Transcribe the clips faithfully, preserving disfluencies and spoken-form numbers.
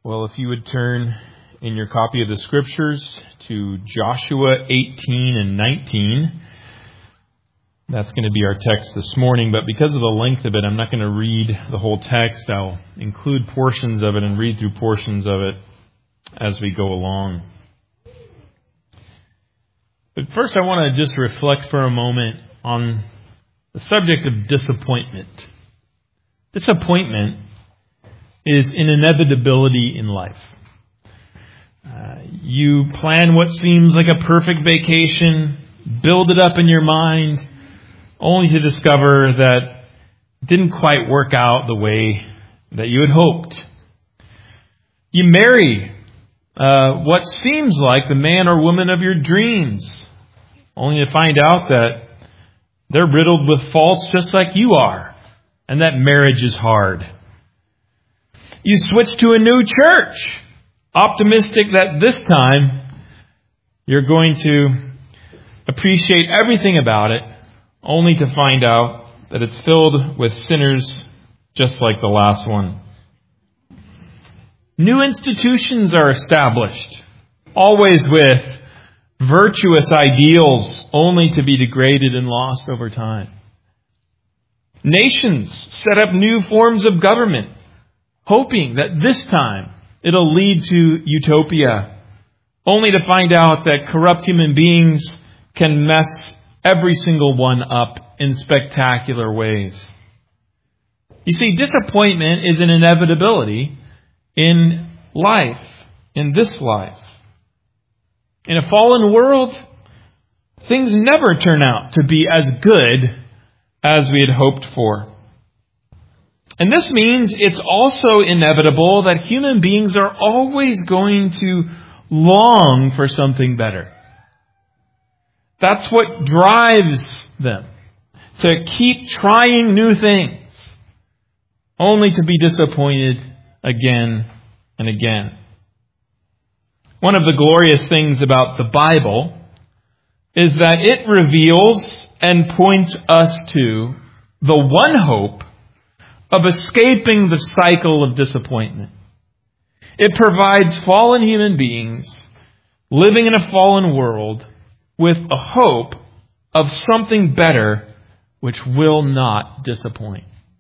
Well, if you would turn in your copy of the Scriptures to Joshua eighteen and nineteen, that's going to be our text this morning. But because of the length of it, I'm not going to read the whole text. I'll include portions of it and read through portions of it as we go along. But first, I want to just reflect for a moment on the subject of disappointment. Disappointment is an inevitability in life. Uh, you plan what seems like a perfect vacation, build it up in your mind, only to discover that it didn't quite work out the way that you had hoped. You marry uh, what seems like the man or woman of your dreams, only to find out that they're riddled with faults just like you are, and that marriage is hard. You switch to a new church, optimistic that this time you're going to appreciate everything about it, only to find out that it's filled with sinners just like the last one. New institutions are established, always with virtuous ideals, only to be degraded and lost over time. Nations set up new forms of government, hoping that this time it'll lead to utopia, only to find out that corrupt human beings can mess every single one up in spectacular ways. You see, disappointment is an inevitability in life, in this life. In a fallen world, things never turn out to be as good as we had hoped for. And this means it's also inevitable that human beings are always going to long for something better. That's what drives them to keep trying new things, only to be disappointed again and again. One of the glorious things about the Bible is that it reveals and points us to the one hope of escaping the cycle of disappointment. It provides fallen human beings living in a fallen world with a hope of something better which will not disappoint.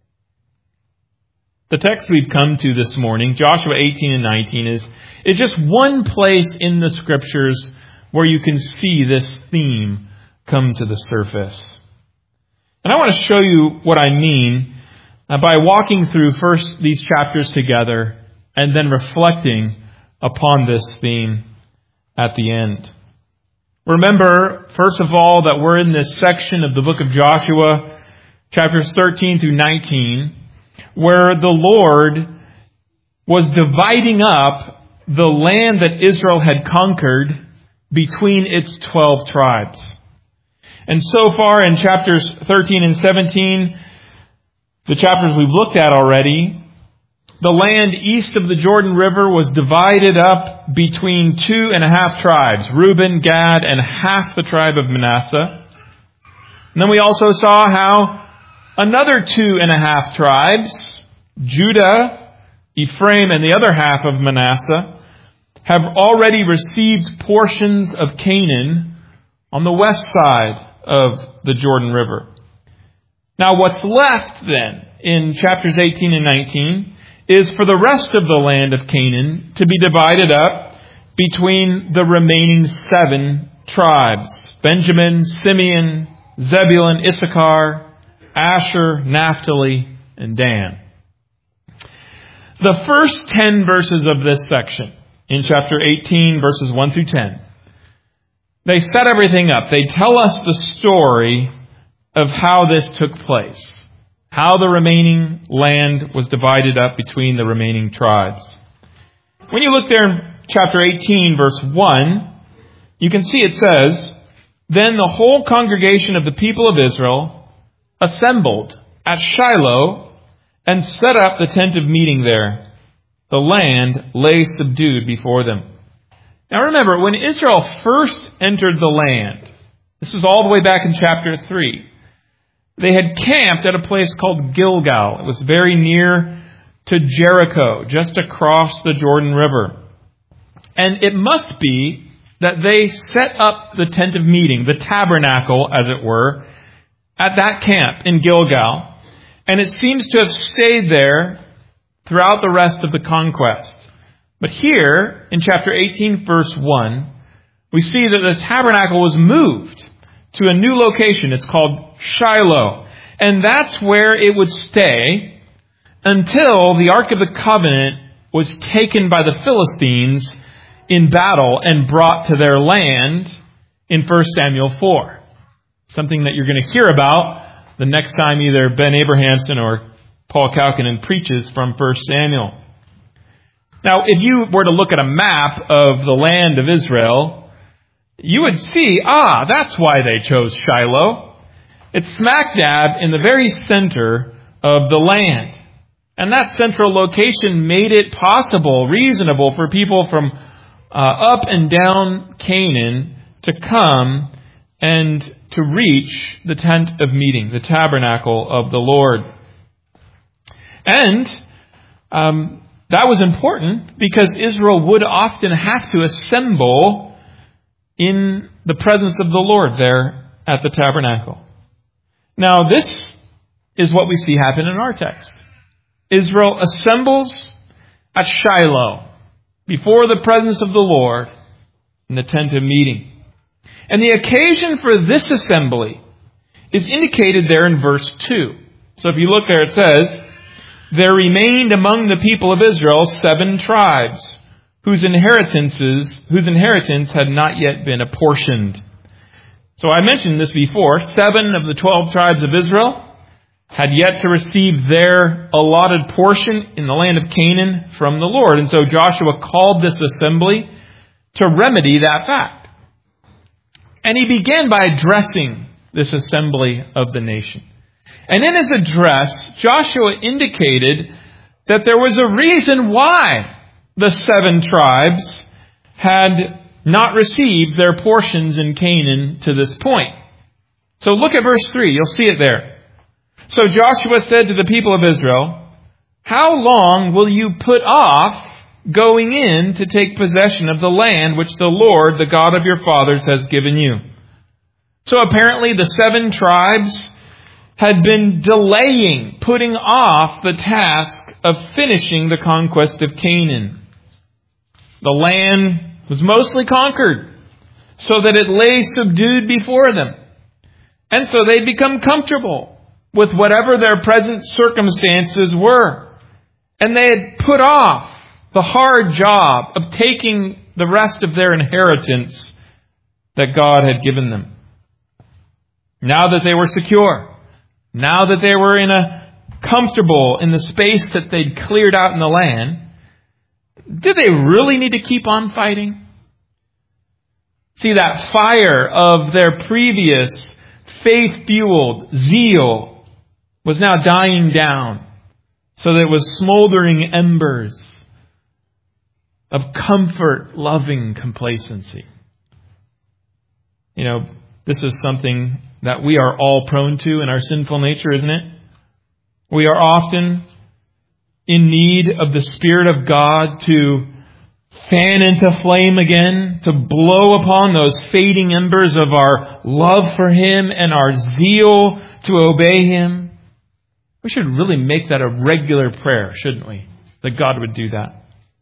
The text we've come to this morning, Joshua eighteen and nineteen, is, is just one place in the Scriptures where you can see this theme come to the surface. And I want to show you what I mean Uh, by walking through first these chapters together and then reflecting upon this theme at the end. Remember, first of all, that we're in this section of the book of Joshua, chapters thirteen through nineteen, where the Lord was dividing up the land that Israel had conquered between its twelve tribes. And so far in chapters thirteen and seventeen, the chapters we've looked at already, the land east of the Jordan River was divided up between two and a half tribes, Reuben, Gad, and half the tribe of Manasseh. And then we also saw how another two and a half tribes, Judah, Ephraim, and the other half of Manasseh, have already received portions of Canaan on the west side of the Jordan River. Now, what's left then in chapters eighteen and nineteen is for the rest of the land of Canaan to be divided up between the remaining seven tribes: Benjamin, Simeon, Zebulun, Issachar, Asher, Naphtali, and Dan. The first ten verses of this section, in chapter eighteen, verses one through ten, they set everything up. They tell us the story of how this took place, how the remaining land was divided up between the remaining tribes. When you look there in chapter eighteen, verse one, you can see it says, "Then the whole congregation of the people of Israel assembled at Shiloh and set up the tent of meeting there. The land lay subdued before them." Now remember, when Israel first entered the land, this is all the way back in chapter three, they had camped at a place called Gilgal. It was very near to Jericho, just across the Jordan River. And it must be that they set up the tent of meeting, the tabernacle, as it were, at that camp in Gilgal. And it seems to have stayed there throughout the rest of the conquest. But here, in chapter eighteen, verse one, we see that the tabernacle was moved to a new location. It's called Shiloh. And that's where it would stay until the Ark of the Covenant was taken by the Philistines in battle and brought to their land in First Samuel four. Something that you're going to hear about the next time either Ben Abrahamson or Paul Kalkinen preaches from First Samuel. Now, if you were to look at a map of the land of Israel, you would see, ah, that's why they chose Shiloh. It's smack dab in the very center of the land. And that central location made it possible, reasonable for people from uh, up and down Canaan to come and to reach the tent of meeting, the tabernacle of the Lord. And um, that was important because Israel would often have to assemble in the presence of the Lord there at the tabernacle. Now, this is what we see happen in our text. Israel assembles at Shiloh before the presence of the Lord in the tent of meeting. And the occasion for this assembly is indicated there in verse two. So if you look there, it says, "There remained among the people of Israel seven tribes, whose inheritances, whose inheritance had not yet been apportioned." So I mentioned this before. Seven of the twelve tribes of Israel had yet to receive their allotted portion in the land of Canaan from the Lord. And so Joshua called this assembly to remedy that fact. And he began by addressing this assembly of the nation. And in his address, Joshua indicated that there was a reason why the seven tribes had not received their portions in Canaan to this point. So look at verse three. You'll see it there. "So Joshua said to the people of Israel, 'How long will you put off going in to take possession of the land which the Lord, the God of your fathers, has given you?'" So apparently the seven tribes had been delaying, putting off the task of finishing the conquest of Canaan. The land was mostly conquered, so that it lay subdued before them. And so they'd become comfortable with whatever their present circumstances were. And they had put off the hard job of taking the rest of their inheritance that God had given them. Now that they were secure, now that they were in a comfortable in the space that they'd cleared out in the land, did they really need to keep on fighting? See, that fire of their previous faith-fueled zeal was now dying down, so that it was smoldering embers of comfort-loving complacency. You know, this is something that we are all prone to in our sinful nature, isn't it? We are often in need of the Spirit of God to fan into flame again, to blow upon those fading embers of our love for Him and our zeal to obey Him. We should really make that a regular prayer, shouldn't we? That God would do that.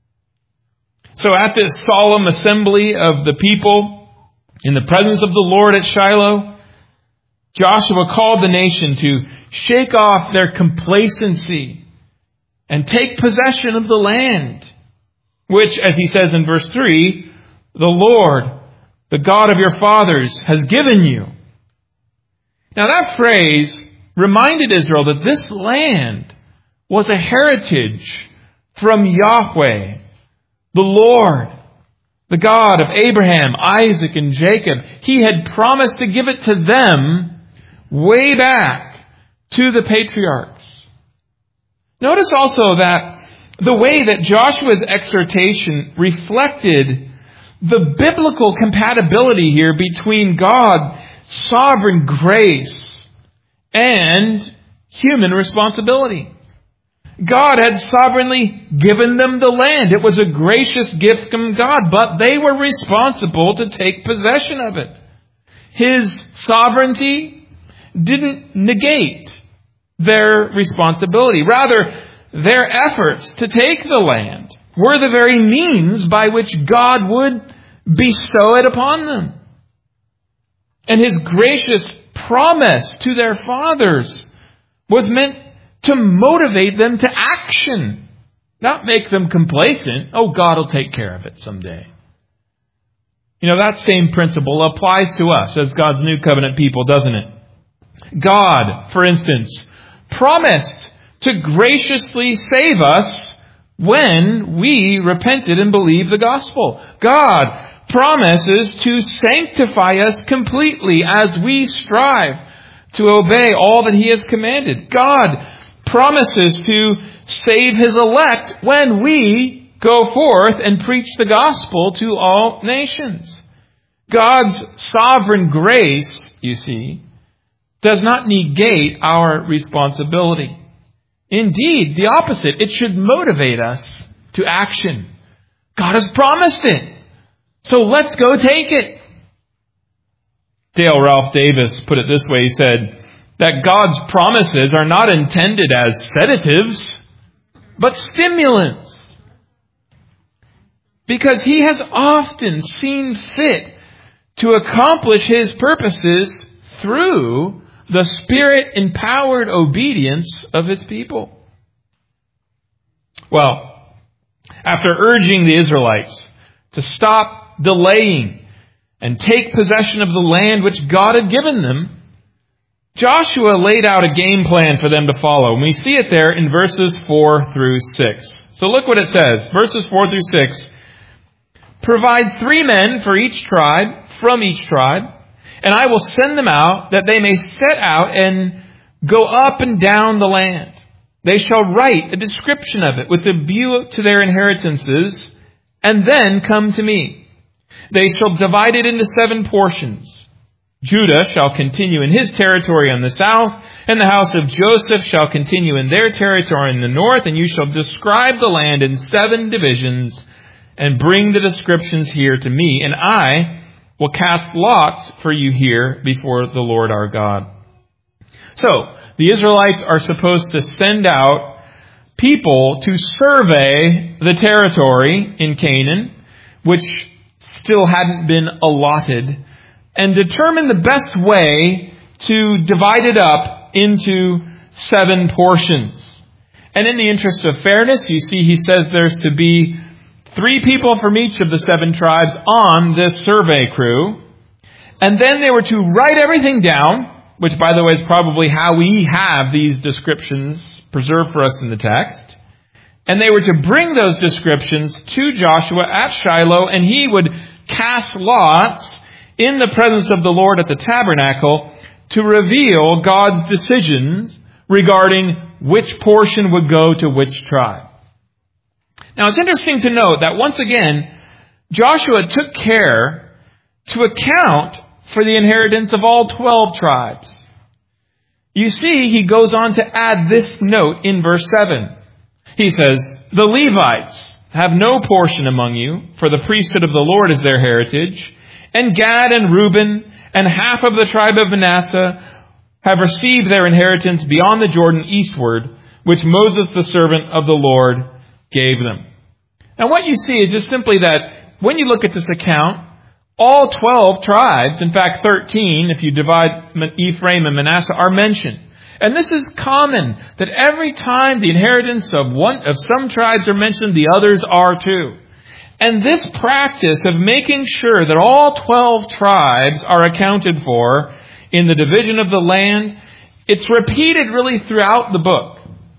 So at this solemn assembly of the people in the presence of the Lord at Shiloh, Joshua called the nation to shake off their complacency and take possession of the land, which, as he says in verse three, the Lord, the God of your fathers, has given you. Now that phrase reminded Israel that this land was a heritage from Yahweh, the Lord, the God of Abraham, Isaac, and Jacob. He had promised to give it to them way back to the patriarchs. Notice also that the way that Joshua's exhortation reflected the biblical compatibility here between God's sovereign grace and human responsibility. God had sovereignly given them the land. It was a gracious gift from God, but they were responsible to take possession of it. His sovereignty didn't negate their responsibility. Rather, their efforts to take the land were the very means by which God would bestow it upon them. And His gracious promise to their fathers was meant to motivate them to action, not make them complacent. Oh, God will take care of it someday. You know, that same principle applies to us as God's new covenant people, doesn't it? God, for instance, promised to graciously save us when we repented and believed the gospel. God promises to sanctify us completely as we strive to obey all that He has commanded. God promises to save His elect when we go forth and preach the gospel to all nations. God's sovereign grace, you see, does not negate our responsibility. Indeed, the opposite. It should motivate us to action. God has promised it. So let's go take it. Dale Ralph Davis put it this way. He said that God's promises are not intended as sedatives, but stimulants. Because He has often seen fit to accomplish His purposes through the Spirit-empowered obedience of His people. Well, after urging the Israelites to stop delaying and take possession of the land which God had given them, Joshua laid out a game plan for them to follow. And we see it there in verses four through six. So look what it says. Verses four through six. Provide three men for each tribe, from each tribe, and I will send them out that they may set out and go up and down the land. They shall write a description of it with a view to their inheritances, and then come to me. They shall divide it into seven portions. Judah shall continue in his territory on the south, and the house of Joseph shall continue in their territory in the north, and you shall describe the land in seven divisions, and bring the descriptions here to me, and I will cast lots for you here before the Lord our God. So, the Israelites are supposed to send out people to survey the territory in Canaan, which still hadn't been allotted, and determine the best way to divide it up into seven portions. And in the interest of fairness, you see he says there's to be three people from each of the seven tribes on this survey crew. And then they were to write everything down, which, by the way, is probably how we have these descriptions preserved for us in the text. And they were to bring those descriptions to Joshua at Shiloh, and he would cast lots in the presence of the Lord at the tabernacle to reveal God's decisions regarding which portion would go to which tribe. Now, it's interesting to note that once again, Joshua took care to account for the inheritance of all twelve tribes. You see, he goes on to add this note in verse seven. He says, the Levites have no portion among you, for the priesthood of the Lord is their heritage. And Gad and Reuben and half of the tribe of Manasseh have received their inheritance beyond the Jordan eastward, which Moses the servant of the Lord gave them. And what you see is just simply that when you look at this account, all twelve tribes, in fact thirteen, if you divide Ephraim and Manasseh, are mentioned. And this is common, that every time the inheritance of one of some tribes are mentioned, the others are too. And this practice of making sure that all twelve tribes are accounted for in the division of the land, it's repeated really throughout the book.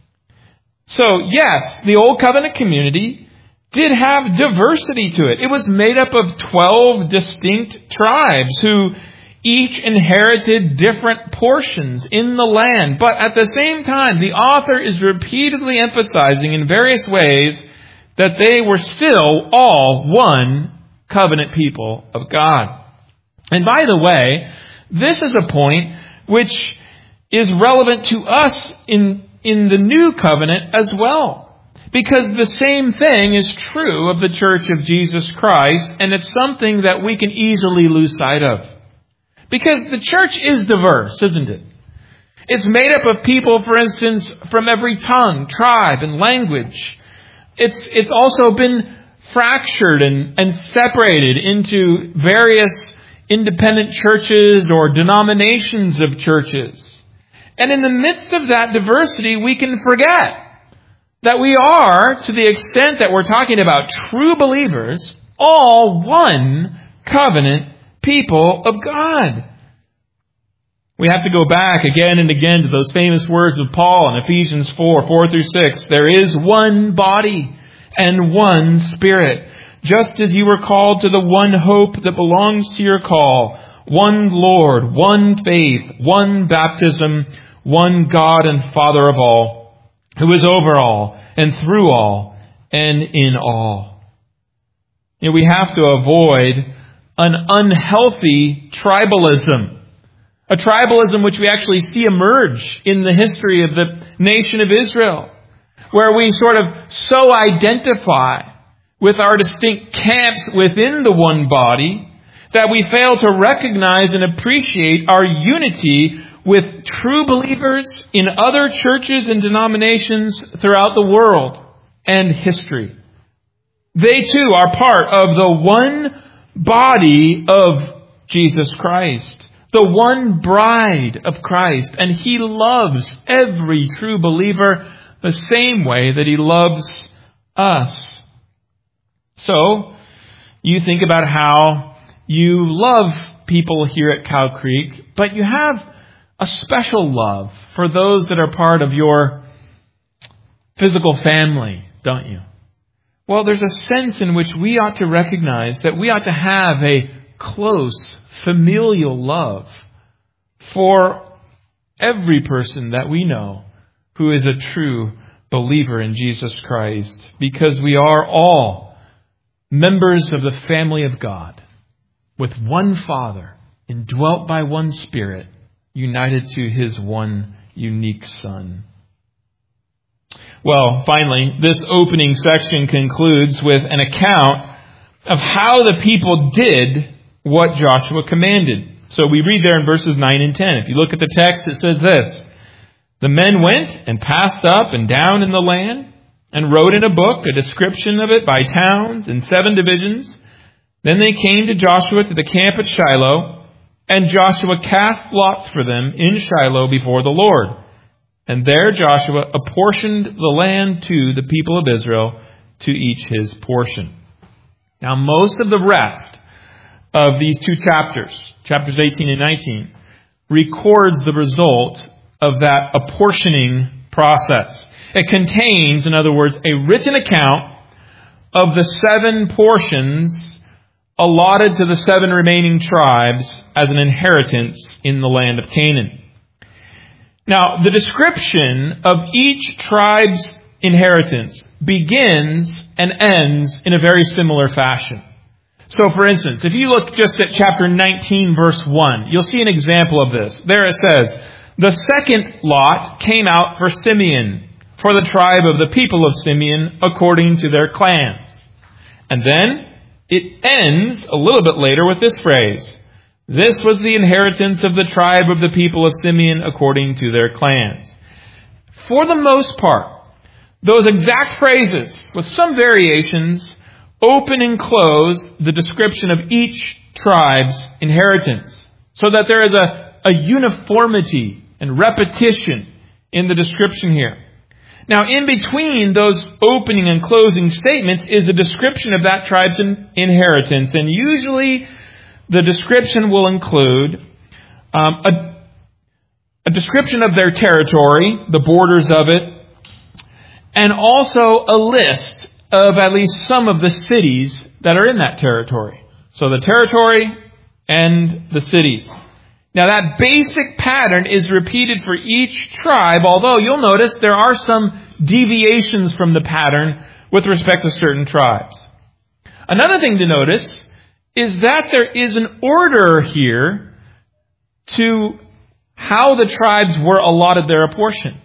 So yes, the Old Covenant community did have diversity to it. It was made up of twelve distinct tribes who each inherited different portions in the land. But at the same time, the author is repeatedly emphasizing in various ways that they were still all one covenant people of God. And by the way, this is a point which is relevant to us in in the new covenant as well. Because the same thing is true of the Church of Jesus Christ, and it's something that we can easily lose sight of. Because the church is diverse, isn't it? It's made up of people, for instance, from every tongue, tribe, and language. It's, it's also been fractured and, and separated into various independent churches or denominations of churches. And in the midst of that diversity, we can forget that we are, to the extent that we're talking about true believers, all one covenant people of God. We have to go back again and again to those famous words of Paul in Ephesians four, four through six. There is one body and one Spirit, just as you were called to the one hope that belongs to your call. One Lord, one faith, one baptism, one God and Father of all, who is over all and through all and in all. You know, we have to avoid an unhealthy tribalism. A tribalism which we actually see emerge in the history of the nation of Israel, where we sort of so identify with our distinct camps within the one body that we fail to recognize and appreciate our unity with true believers in other churches and denominations throughout the world and history. They too are part of the one body of Jesus Christ, the one bride of Christ, and He loves every true believer the same way that He loves us. So, you think about how you love people here at Cow Creek, but you have a special love for those that are part of your physical family, don't you? Well, there's a sense in which we ought to recognize that we ought to have a close, familial love for every person that we know who is a true believer in Jesus Christ, because we are all members of the family of God, with one Father, indwelt by one Spirit, united to His one unique Son. Well, finally, this opening section concludes with an account of how the people did what Joshua commanded. So we read there in verses nine and ten. If you look at the text, it says this: the men went and passed up and down in the land and wrote in a book a description of it by towns in seven divisions. Then they came to Joshua to the camp at Shiloh, and Joshua cast lots for them in Shiloh before the Lord. And there Joshua apportioned the land to the people of Israel, to each his portion. Now, most of the rest of these two chapters, chapters eighteen and nineteen, records the result of that apportioning process. It contains, in other words, a written account of the seven portions allotted to the seven remaining tribes as an inheritance in the land of Canaan. Now, the description of each tribe's inheritance begins and ends in a very similar fashion. So, for instance, if you look just at chapter nineteen, verse one, you'll see an example of this. There it says, the second lot came out for Simeon, for the tribe of the people of Simeon, according to their clans. And then it ends a little bit later with this phrase: this was the inheritance of the tribe of the people of Simeon according to their clans. For the most part, those exact phrases, with some variations, open and close the description of each tribe's inheritance, so that there is a, a uniformity and repetition in the description here. Now, in between those opening and closing statements is a description of that tribe's in, inheritance, and usually the description will include um, a, a description of their territory, the borders of it, and also a list of at least some of the cities that are in that territory. So the territory and the cities. Now that basic pattern is repeated for each tribe, although you'll notice there are some deviations from the pattern with respect to certain tribes. Another thing to notice is that there is an order here to how the tribes were allotted their portion.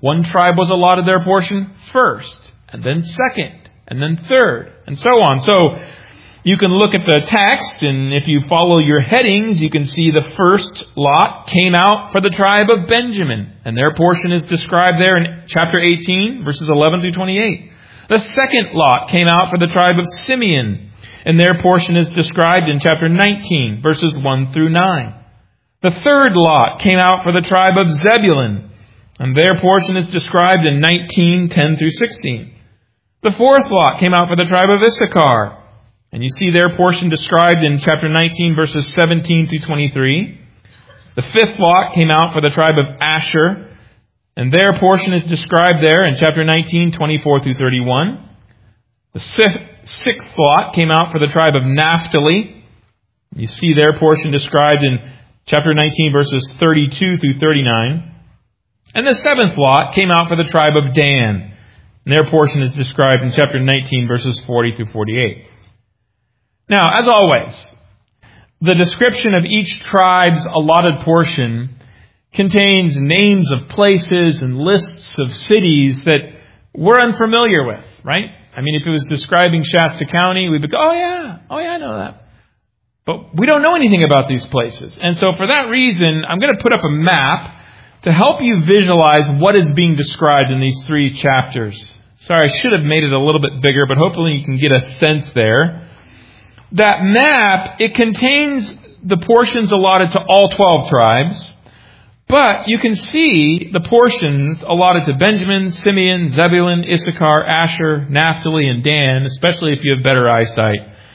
One tribe was allotted their portion first, and then second, and then third, and so on. So you can look at the text, and if you follow your headings, you can see the first lot came out for the tribe of Benjamin, and their portion is described there in chapter eighteen, verses eleven through twenty-eight. The second lot came out for the tribe of Simeon, and their portion is described in chapter nineteen, verses one through nine. The third lot came out for the tribe of Zebulun, and their portion is described in nineteen, ten through sixteen. The fourth lot came out for the tribe of Issachar, and you see their portion described in chapter nineteen, verses seventeen through twenty-three. The fifth lot came out for the tribe of Asher, and their portion is described there in chapter nineteen, twenty-four through thirty-one. The sixth lot came out for the tribe of Naphtali. You see their portion described in chapter nineteen, verses thirty-two through thirty-nine. And the seventh lot came out for the tribe of Dan, and their portion is described in chapter nineteen, verses forty through forty-eight. Now, as always, the description of each tribe's allotted portion contains names of places and lists of cities that we're unfamiliar with, right? I mean, if it was describing Shasta County, we'd be go, oh yeah, oh yeah, I know that. But we don't know anything about these places. And so for that reason, I'm going to put up a map to help you visualize what is being described in these three chapters. Sorry, I should have made it a little bit bigger, but hopefully you can get a sense there. That map, it contains the portions allotted to all twelve tribes, but you can see the portions allotted to Benjamin, Simeon, Zebulun, Issachar, Asher, Naphtali, and Dan, especially if you have better eyesight.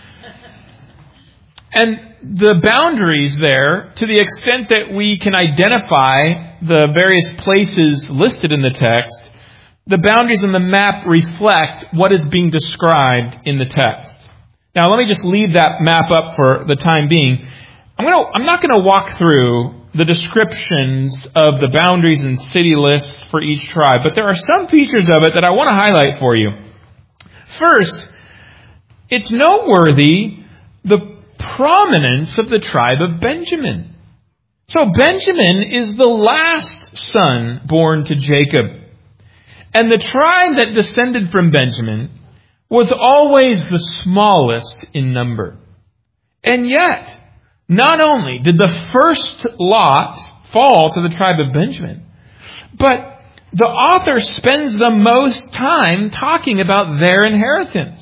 And the boundaries there, to the extent that we can identify the various places listed in the text, the boundaries in the map reflect what is being described in the text. Now, let me just leave that map up for the time being. I'm going to, I'm not going to walk through the descriptions of the boundaries and city lists for each tribe, but there are some features of it that I want to highlight for you. First, it's noteworthy the prominence of the tribe of Benjamin. So Benjamin is the last son born to Jacob. And the tribe that descended from Benjamin was always the smallest in number. And yet, not only did the first lot fall to the tribe of Benjamin, but the author spends the most time talking about their inheritance.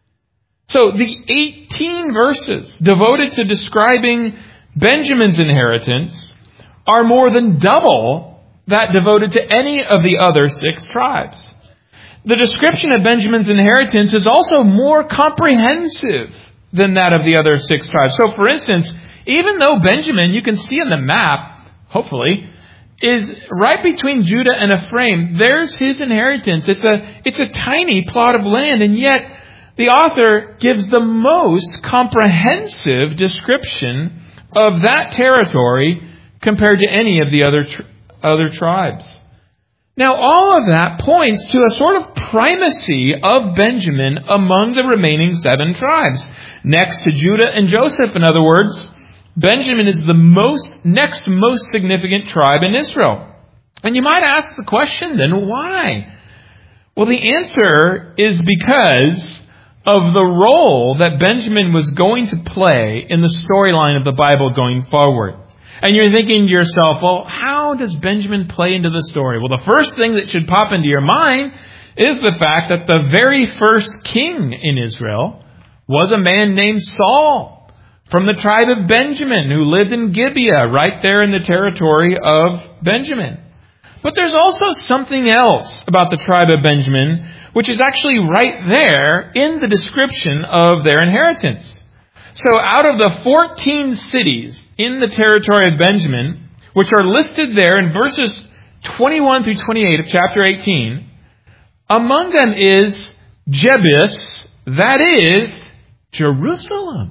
So the eighteen verses devoted to describing Benjamin's inheritance are more than double that devoted to any of the other six tribes. The description of Benjamin's inheritance is also more comprehensive than that of the other six tribes. So, for instance, even though Benjamin, you can see on the map, hopefully, is right between Judah and Ephraim, there's his inheritance. It's a, it's a tiny plot of land, and yet the author gives the most comprehensive description of that territory compared to any of the other tr- other tribes. Now, all of that points to a sort of primacy of Benjamin among the remaining seven tribes. Next to Judah and Joseph, in other words, Benjamin is the most next most significant tribe in Israel. And you might ask the question, then why? Well, the answer is because of the role that Benjamin was going to play in the storyline of the Bible going forward. And you're thinking to yourself, well, how does Benjamin play into the story? Well, the first thing that should pop into your mind is the fact that the very first king in Israel was a man named Saul from the tribe of Benjamin who lived in Gibeah, right there in the territory of Benjamin. But there's also something else about the tribe of Benjamin, which is actually right there in the description of their inheritance. So out of the fourteen cities in the territory of Benjamin, which are listed there in verses twenty-one through twenty-eight of chapter eighteen, among them is Jebus, that is, Jerusalem.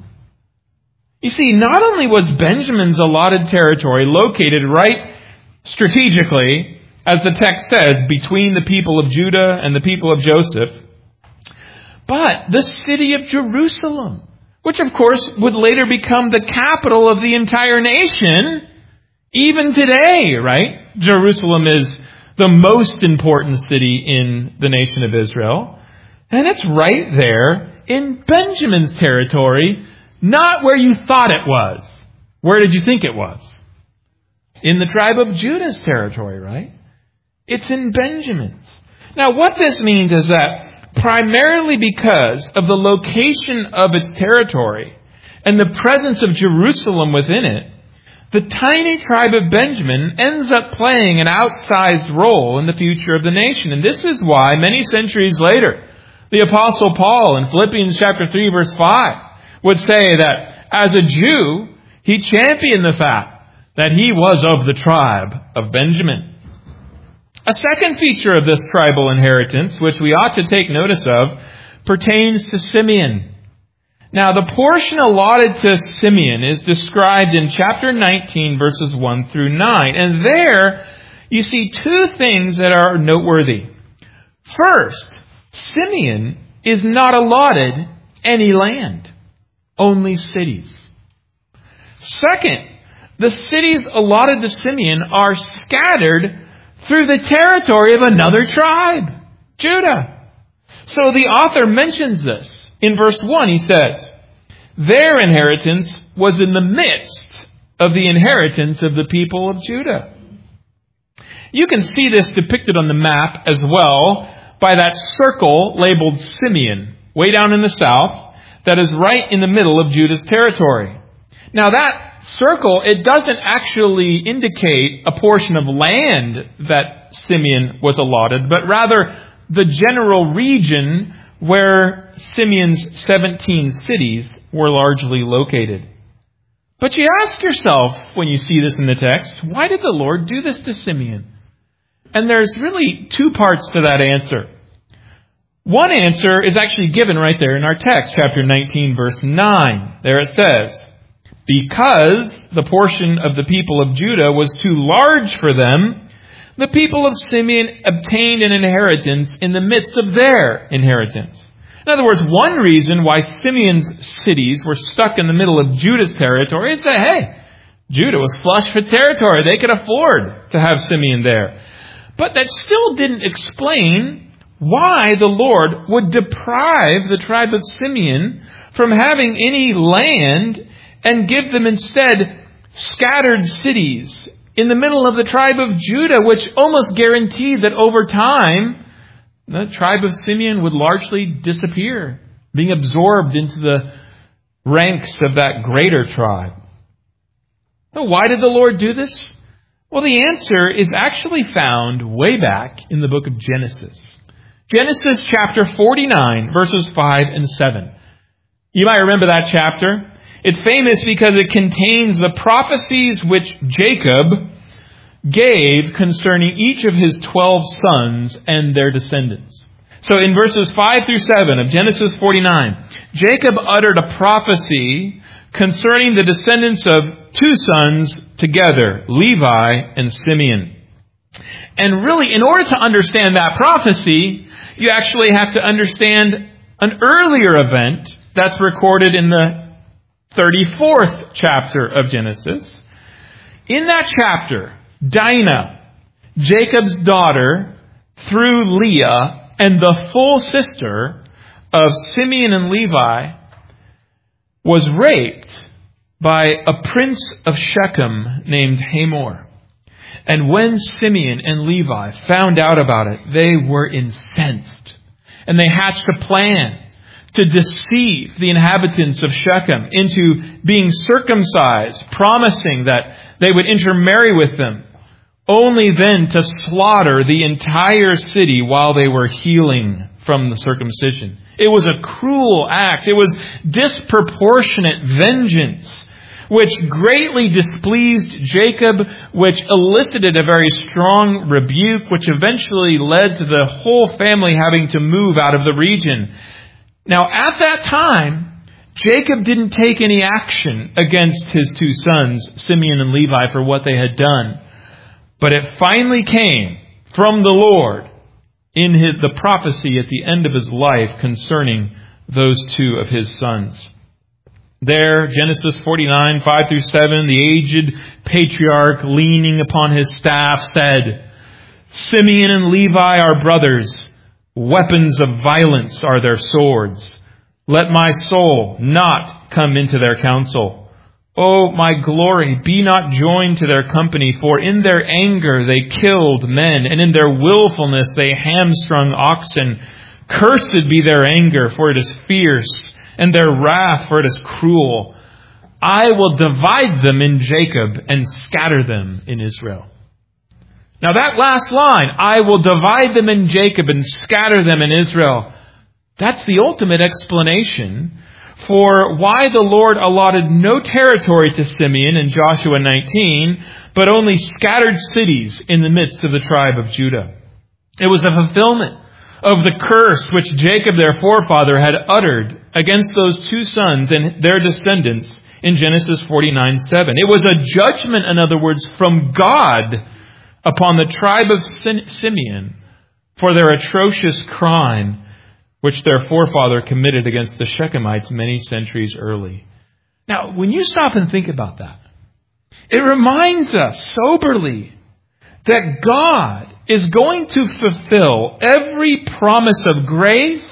You see, not only was Benjamin's allotted territory located right strategically, as the text says, between the people of Judah and the people of Joseph, but the city of Jerusalem, which of course would later become the capital of the entire nation, even today, right? Jerusalem is the most important city in the nation of Israel. And it's right there in Benjamin's territory, not where you thought it was. Where did you think it was? In the tribe of Judah's territory, right? It's in Benjamin's. Now, what this means is that primarily because of the location of its territory and the presence of Jerusalem within it, the tiny tribe of Benjamin ends up playing an outsized role in the future of the nation. And this is why many centuries later, the Apostle Paul in Philippians chapter three, verse five, would say that as a Jew, he championed the fact that he was of the tribe of Benjamin. A second feature of this tribal inheritance, which we ought to take notice of, pertains to Simeon. Now, the portion allotted to Simeon is described in chapter nineteen, verses one through nine. And there, you see two things that are noteworthy. First, Simeon is not allotted any land, only cities. Second, the cities allotted to Simeon are scattered through the territory of another tribe, Judah. So the author mentions this. In verse one, he says, their inheritance was in the midst of the inheritance of the people of Judah. You can see this depicted on the map as well by that circle labeled Simeon, way down in the south, that is right in the middle of Judah's territory. Now that circle, it doesn't actually indicate a portion of land that Simeon was allotted, but rather the general region where Simeon's seventeen cities were largely located. But you ask yourself, when you see this in the text, why did the Lord do this to Simeon? And there's really two parts to that answer. One answer is actually given right there in our text, chapter nineteen, verse nine. There it says, because the portion of the people of Judah was too large for them, the people of Simeon obtained an inheritance in the midst of their inheritance. In other words, one reason why Simeon's cities were stuck in the middle of Judah's territory is that, hey, Judah was flush with territory. They could afford to have Simeon there. But that still didn't explain why the Lord would deprive the tribe of Simeon from having any land and give them instead scattered cities in the middle of the tribe of Judah, which almost guaranteed that over time, the tribe of Simeon would largely disappear, being absorbed into the ranks of that greater tribe. So why did the Lord do this? Well, the answer is actually found way back in the book of Genesis. Genesis chapter forty-nine, verses five and seven. You might remember that chapter. It's famous because it contains the prophecies which Jacob gave concerning each of his twelve sons and their descendants. So in verses five through seven of Genesis forty-nine, Jacob uttered a prophecy concerning the descendants of two sons together, Levi and Simeon. And really, in order to understand that prophecy, you actually have to understand an earlier event that's recorded in the thirty-fourth chapter of Genesis. In that chapter, Dinah, Jacob's daughter, through Leah, and the full sister of Simeon and Levi, was raped by a prince of Shechem named Hamor. And when Simeon and Levi found out about it, they were incensed. And they hatched a plan to deceive the inhabitants of Shechem into being circumcised, promising that they would intermarry with them, only then to slaughter the entire city while they were healing from the circumcision. It was a cruel act. It was disproportionate vengeance, which greatly displeased Jacob, which elicited a very strong rebuke, which eventually led to the whole family having to move out of the region. Now, at that time, Jacob didn't take any action against his two sons, Simeon and Levi, for what they had done. But it finally came from the Lord in his, the prophecy at the end of his life concerning those two of his sons. There, Genesis forty-nine, five through seven, the aged patriarch leaning upon his staff said, Simeon and Levi are brothers. Weapons of violence are their swords. Let my soul not come into their counsel. O my glory, be not joined to their company, for in their anger they killed men, and in their willfulness they hamstrung oxen. Cursed be their anger, for it is fierce, and their wrath, for it is cruel. I will divide them in Jacob and scatter them in Israel. Now that last line, I will divide them in Jacob and scatter them in Israel, that's the ultimate explanation for why the Lord allotted no territory to Simeon in Joshua nineteen, but only scattered cities in the midst of the tribe of Judah. It was a fulfillment of the curse which Jacob, their forefather, had uttered against those two sons and their descendants in Genesis forty-nine seven. It was a judgment, in other words, from God upon the tribe of Simeon for their atrocious crime which their forefather committed against the Shechemites many centuries early. Now, when you stop and think about that, it reminds us soberly that God is going to fulfill every promise of grace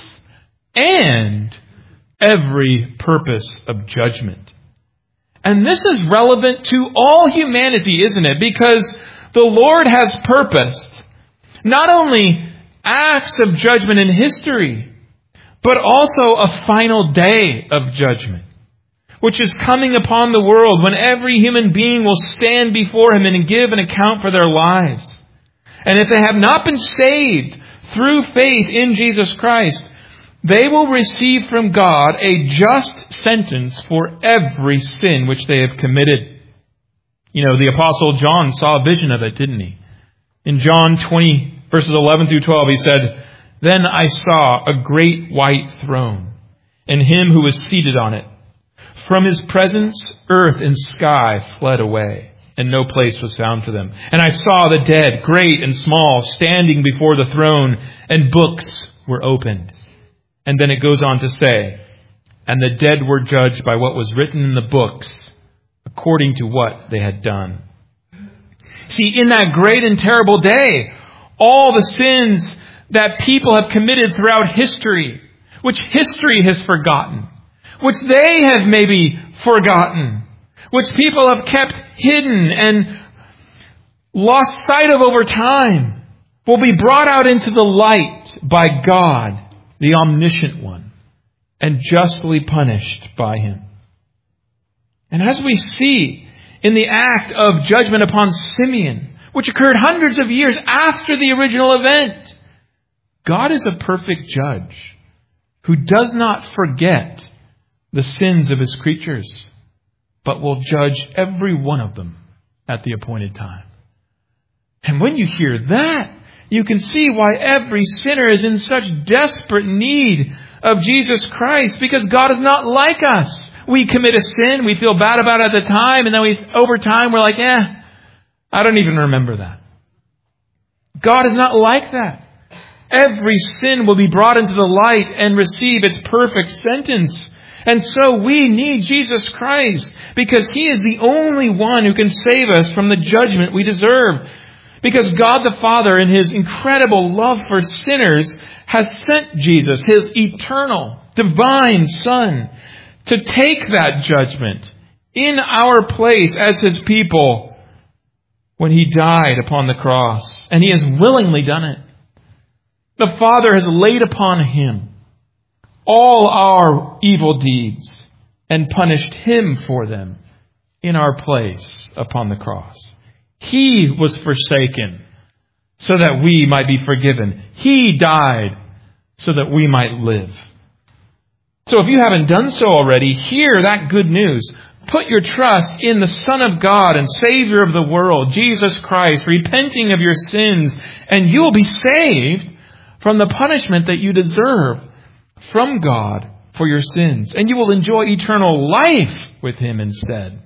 and every purpose of judgment. And this is relevant to all humanity, isn't it? Because the Lord has purposed not only acts of judgment in history, but also a final day of judgment, which is coming upon the world when every human being will stand before Him and give an account for their lives. And if they have not been saved through faith in Jesus Christ, they will receive from God a just sentence for every sin which they have committed. You know, the Apostle John saw a vision of it, didn't he? In John twenty, verses eleven through twelve, he said, Then I saw a great white throne, and Him who was seated on it. From His presence, earth and sky fled away, and no place was found for them. And I saw the dead, great and small, standing before the throne, and books were opened. And then it goes on to say, And the dead were judged by what was written in the books, according to what they had done. See, in that great and terrible day, all the sins that people have committed throughout history, which history has forgotten, which they have maybe forgotten, which people have kept hidden and lost sight of over time, will be brought out into the light by God, the omniscient one, and justly punished by Him. And as we see in the act of judgment upon Simeon, which occurred hundreds of years after the original event, God is a perfect judge who does not forget the sins of His creatures, but will judge every one of them at the appointed time. And when you hear that, you can see why every sinner is in such desperate need of Jesus Christ, because God is not like us. We commit a sin, we feel bad about it at the time, and then we, over time we're like, eh, I don't even remember that. God is not like that. Every sin will be brought into the light and receive its perfect sentence. And so we need Jesus Christ, because He is the only one who can save us from the judgment we deserve. Because God the Father, in His incredible love for sinners, has sent Jesus, His eternal, divine Son, to take that judgment in our place as His people when He died upon the cross. And He has willingly done it. The Father has laid upon Him all our evil deeds and punished Him for them in our place upon the cross. He was forsaken so that we might be forgiven. He died so that we might live. So if you haven't done so already, hear that good news. Put your trust in the Son of God and Savior of the world, Jesus Christ, repenting of your sins, and you will be saved from the punishment that you deserve from God for your sins. And you will enjoy eternal life with Him instead.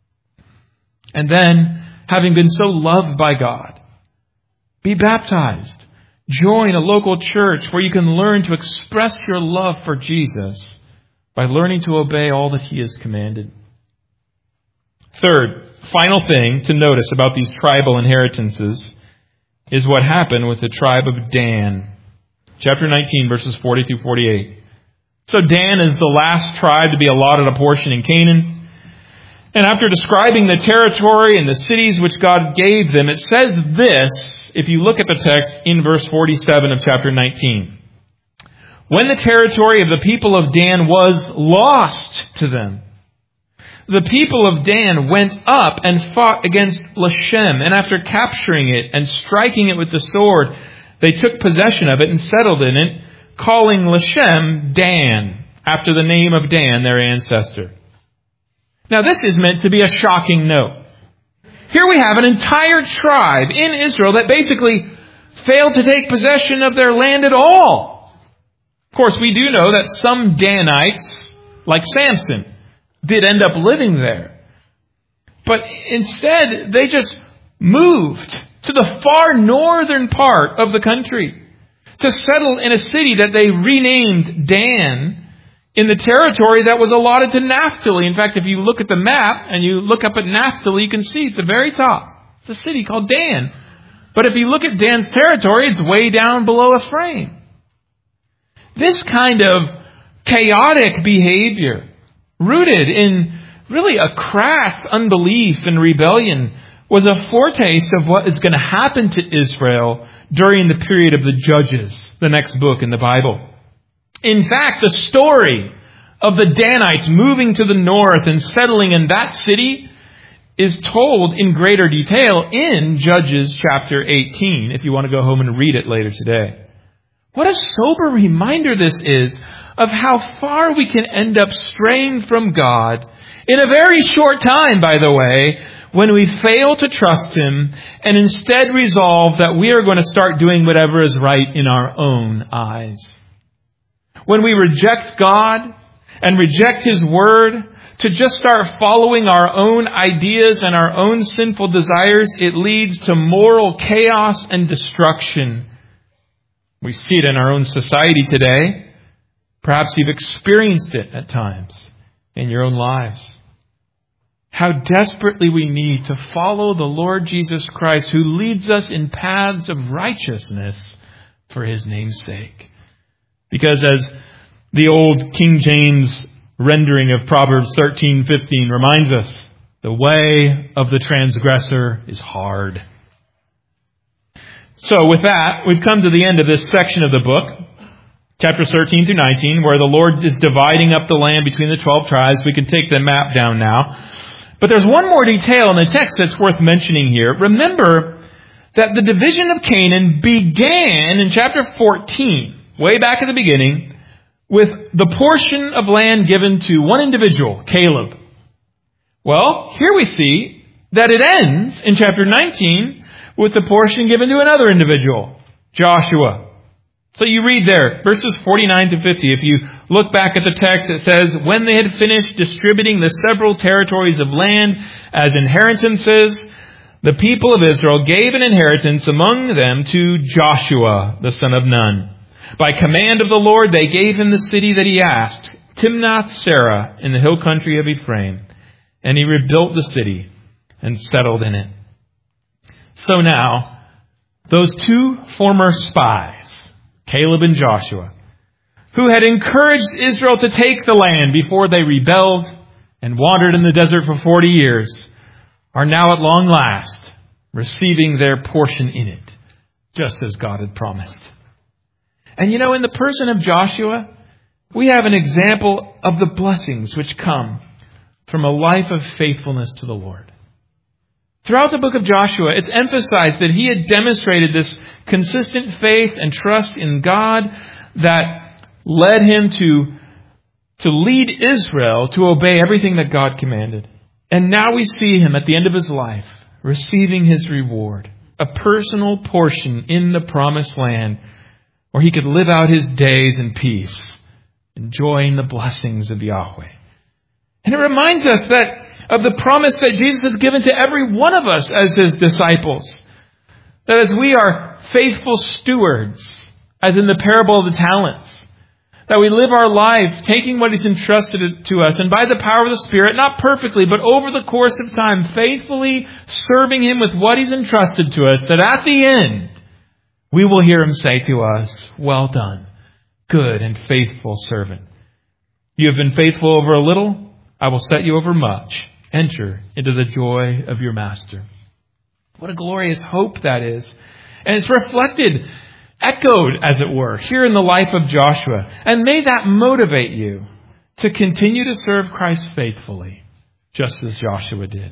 And then, having been so loved by God, be baptized. Join a local church where you can learn to express your love for Jesus by learning to obey all that He has commanded. Third, final thing to notice about these tribal inheritances is what happened with the tribe of Dan. Chapter nineteen, verses forty through forty-eight. So Dan is the last tribe to be allotted a portion in Canaan. And after describing the territory and the cities which God gave them, it says this, if you look at the text in verse forty-seven of chapter nineteen. When the territory of the people of Dan was lost to them, the people of Dan went up and fought against Lashem, and after capturing it and striking it with the sword, they took possession of it and settled in it, calling Lashem Dan, after the name of Dan, their ancestor. Now this is meant to be a shocking note. Here we have an entire tribe in Israel that basically failed to take possession of their land at all. Of course, we do know that some Danites, like Samson, did end up living there. But instead, they just moved to the far northern part of the country to settle in a city that they renamed Dan in the territory that was allotted to Naphtali. In fact, if you look at the map and you look up at Naphtali, you can see at the very top, it's a city called Dan. But if you look at Dan's territory, it's way down below Ephraim. This kind of chaotic behavior, rooted in really a crass unbelief and rebellion, was a foretaste of what is going to happen to Israel during the period of the Judges, the next book in the Bible. In fact, the story of the Danites moving to the north and settling in that city is told in greater detail in Judges chapter eighteen, if you want to go home and read it later today. What a sober reminder this is of how far we can end up straying from God in a very short time, by the way, when we fail to trust Him and instead resolve that we are going to start doing whatever is right in our own eyes. When we reject God and reject His Word to just start following our own ideas and our own sinful desires, it leads to moral chaos and destruction. We see it in our own society today. Perhaps you've experienced it at times in your own lives. How desperately we need to follow the Lord Jesus Christ, who leads us in paths of righteousness for His name's sake. Because as the old King James rendering of Proverbs thirteen fifteen reminds us, the way of the transgressor is hard. So with that, we've come to the end of this section of the book, chapters thirteen through nineteen, where the Lord is dividing up the land between the twelve tribes. We can take the map down now. But there's one more detail in the text that's worth mentioning here. Remember that the division of Canaan began in chapter fourteen, way back at the beginning, with the portion of land given to one individual, Caleb. Well, here we see that it ends in chapter nineteen with the portion given to another individual, Joshua. So you read there, verses forty-nine to fifty. If you look back at the text, it says, when they had finished distributing the several territories of land as inheritances, the people of Israel gave an inheritance among them to Joshua, the son of Nun. By command of the Lord, they gave him the city that he asked, Timnath-Serah, in the hill country of Ephraim. And he rebuilt the city and settled in it. So now, those two former spies, Caleb and Joshua, who had encouraged Israel to take the land before they rebelled and wandered in the desert for forty years, are now at long last receiving their portion in it, just as God had promised. And you know, in the person of Joshua, we have an example of the blessings which come from a life of faithfulness to the Lord. Throughout the book of Joshua, it's emphasized that he had demonstrated this consistent faith and trust in God that led him to, to lead Israel to obey everything that God commanded. And now we see him at the end of his life receiving his reward, a personal portion in the promised land where he could live out his days in peace, enjoying the blessings of Yahweh. And it reminds us that of the promise that Jesus has given to every one of us as his disciples. That as we are faithful stewards, as in the parable of the talents, that we live our life taking what he's entrusted to us, and by the power of the Spirit, not perfectly, but over the course of time, faithfully serving him with what he's entrusted to us, that at the end, we will hear him say to us, "Well done, good and faithful servant. You have been faithful over a little, I will set you over much. Enter into the joy of your master." What a glorious hope that is. And it's reflected, echoed, as it were, here in the life of Joshua. And may that motivate you to continue to serve Christ faithfully, just as Joshua did.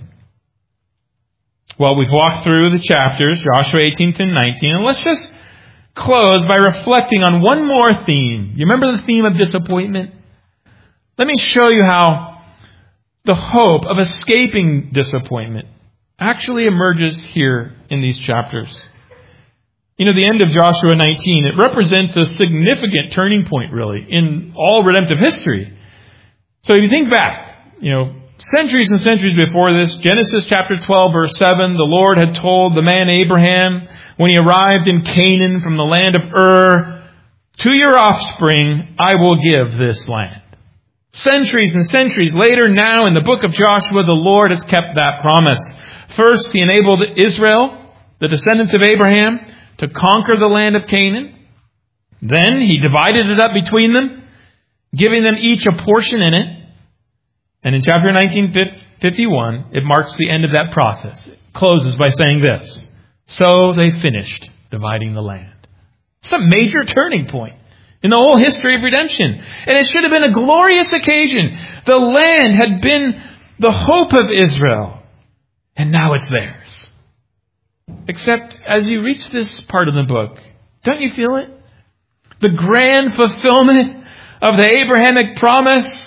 Well, we've walked through the chapters, Joshua eighteen to nineteen, and let's just close by reflecting on one more theme. You remember the theme of disappointment? Let me show you how the hope of escaping disappointment actually emerges here in these chapters. You know, the end of Joshua nineteen, it represents a significant turning point, really, in all redemptive history. So if you think back, you know, centuries and centuries before this, Genesis chapter twelve, verse seven, the Lord had told the man Abraham, when he arrived in Canaan from the land of Ur, "To your offspring I will give this land." Centuries and centuries later, now in the book of Joshua, the Lord has kept that promise. First, he enabled Israel, the descendants of Abraham, to conquer the land of Canaan. Then he divided it up between them, giving them each a portion in it. And in chapter nineteen fifty-one, it marks the end of that process. It closes by saying this: "So they finished dividing the land." It's a major turning point in the whole history of redemption. And it should have been a glorious occasion. The land had been the hope of Israel, and now it's theirs. Except as you reach this part of the book, don't you feel it? The grand fulfillment of the Abrahamic promise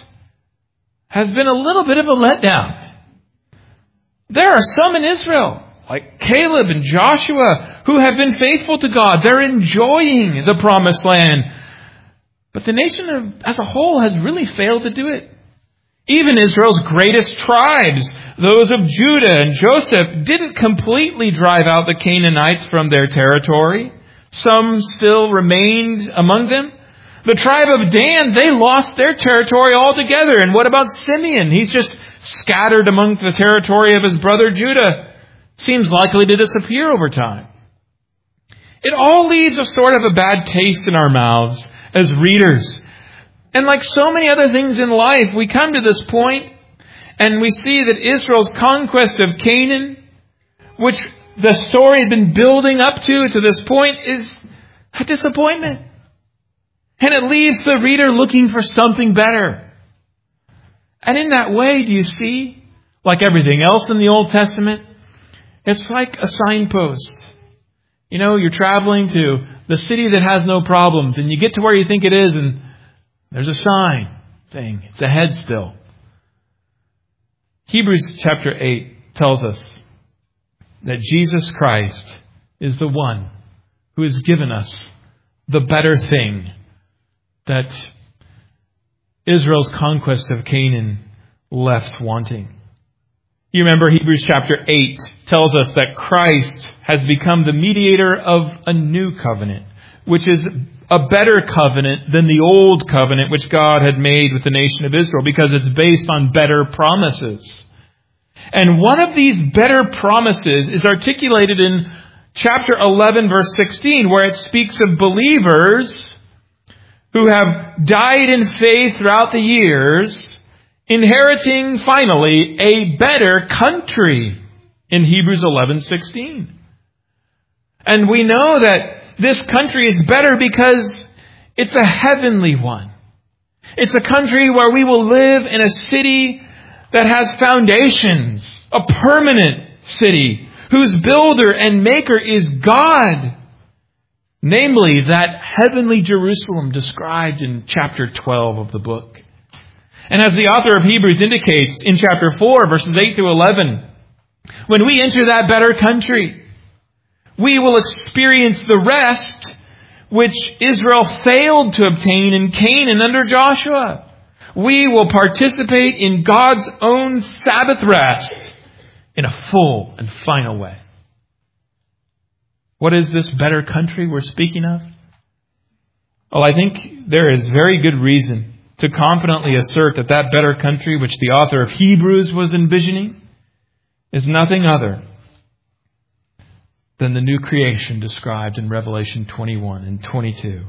has been a little bit of a letdown. There are some in Israel, like Caleb and Joshua, who have been faithful to God. They're enjoying the promised land. But the nation as a whole has really failed to do it. Even Israel's greatest tribes, those of Judah and Joseph, didn't completely drive out the Canaanites from their territory. Some still remained among them. The tribe of Dan, they lost their territory altogether. And what about Simeon? He's just scattered among the territory of his brother Judah. Seems likely to disappear over time. It all leaves a sort of a bad taste in our mouths as readers. And like so many other things in life, we come to this point and we see that Israel's conquest of Canaan, which the story had been building up to to this point, is a disappointment. And it leaves the reader looking for something better. And in that way, do you see, like everything else in the Old Testament, it's like a signpost. You know, you're traveling to the city that has no problems, and you get to where you think it is, and there's a sign thing. It's ahead still. Hebrews chapter eight tells us that Jesus Christ is the one who has given us the better thing that Israel's conquest of Canaan left wanting. You remember Hebrews chapter eight tells us that Christ has become the mediator of a new covenant, which is a better covenant than the old covenant which God had made with the nation of Israel, because it's based on better promises. And one of these better promises is articulated in chapter eleven, verse sixteen, where it speaks of believers who have died in faith throughout the years, inheriting finally a better country in Hebrews eleven sixteen. And we know that this country is better because it's a heavenly one. It's a country where we will live in a city that has foundations, a permanent city whose builder and maker is God. Namely, that heavenly Jerusalem described in chapter twelve of the book. And as the author of Hebrews indicates in chapter four, verses eight through eleven, when we enter that better country, we will experience the rest which Israel failed to obtain in Canaan under Joshua. We will participate in God's own Sabbath rest in a full and final way. What is this better country we're speaking of? Well, I think there is very good reason to confidently assert that that better country which the author of Hebrews was envisioning is nothing other than the new creation described in Revelation twenty-one and twenty-two.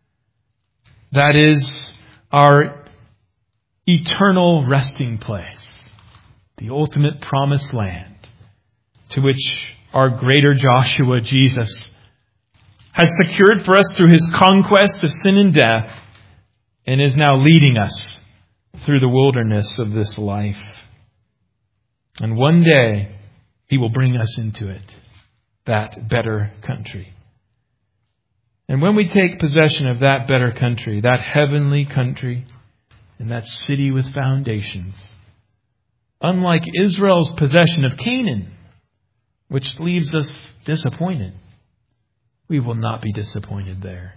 That is our eternal resting place, the ultimate promised land, to which our greater Joshua, Jesus, has secured for us through his conquest of sin and death, and is now leading us through the wilderness of this life. And one day, he will bring us into it, that better country. And when we take possession of that better country, that heavenly country, and that city with foundations, unlike Israel's possession of Canaan, which leaves us disappointed, we will not be disappointed there.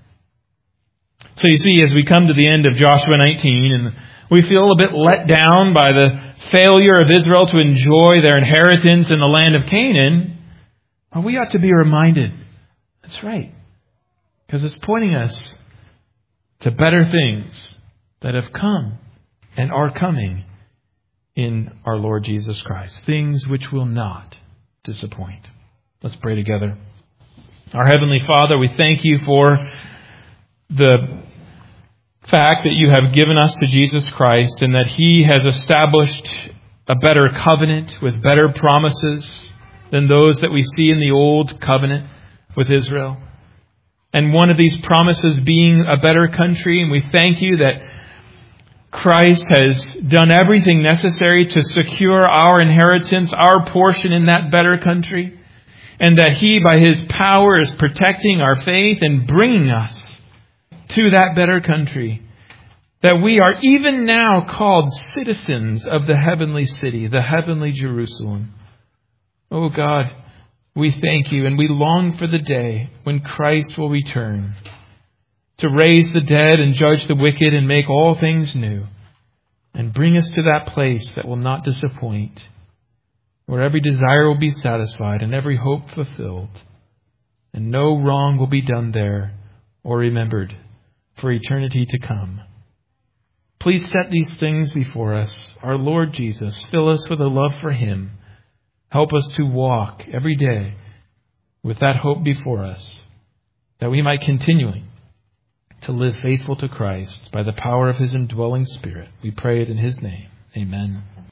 So you see, as we come to the end of Joshua nineteen, and we feel a bit let down by the failure of Israel to enjoy their inheritance in the land of Canaan, well, we ought to be reminded, that's right, because it's pointing us to better things that have come and are coming in our Lord Jesus Christ. Things which will not disappoint. Let's pray together. Our Heavenly Father, we thank you for the fact that you have given us to Jesus Christ and that he has established a better covenant with better promises than those that we see in the old covenant with Israel. And one of these promises being a better country. And we thank you that Christ has done everything necessary to secure our inheritance, our portion in that better country. And that he, by his power, is protecting our faith and bringing us to that better country. That we are even now called citizens of the heavenly city, the heavenly Jerusalem. Oh God, we thank you and we long for the day when Christ will return to raise the dead and judge the wicked and make all things new and bring us to that place that will not disappoint, where every desire will be satisfied and every hope fulfilled, and no wrong will be done there or remembered for eternity to come. Please set these things before us. Our Lord Jesus, fill us with a love for him. Help us to walk every day with that hope before us, that we might continually to live faithful to Christ by the power of his indwelling Spirit. We pray it in his name. Amen.